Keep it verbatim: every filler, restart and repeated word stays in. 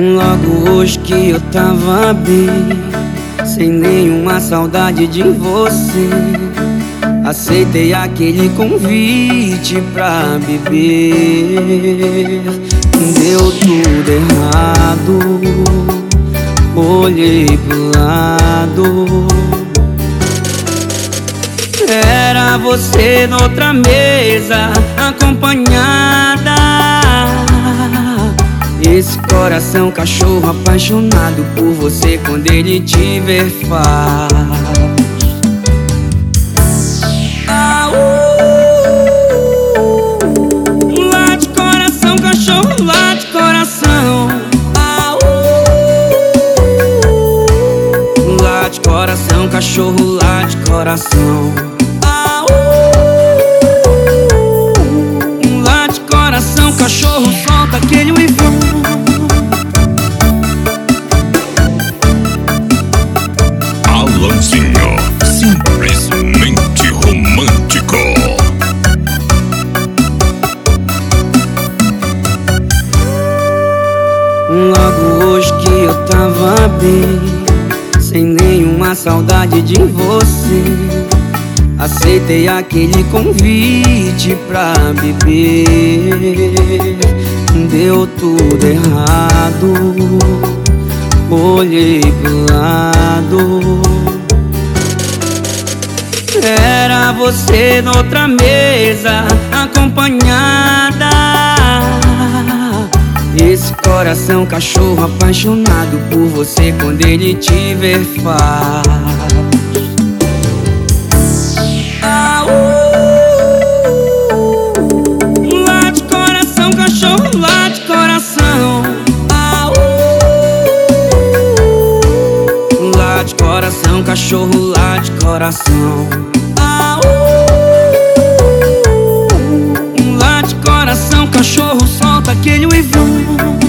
Logo hoje que eu tava bem, sem nenhuma saudade de você, aceitei aquele convite pra beber. Deu tudo errado, olhei pro lado, era você noutra mesa, acompanhada. Esse coração cachorro apaixonado por você, quando ele te ver faz ah, uh, late coração, cachorro, late coração. Ah, uh, late coração, cachorro, late coração. Ah, uh, late coração, cachorro, solta aquele uivão. Alanzinho, simplesmente romântico. Logo hoje que eu tava bem, sem nenhuma saudade de você, aceitei aquele convite pra beber. Deu tudo errado, olhei pro lado, era você noutra mesa, acompanhada. Esse coração cachorro apaixonado por você, quando ele te ver faz ah, uh, late coração, cachorro, late coração. Ah, uh, late coração, cachorro, late coração. Ah, uh, late coração, cachorro, solta aquele uivão.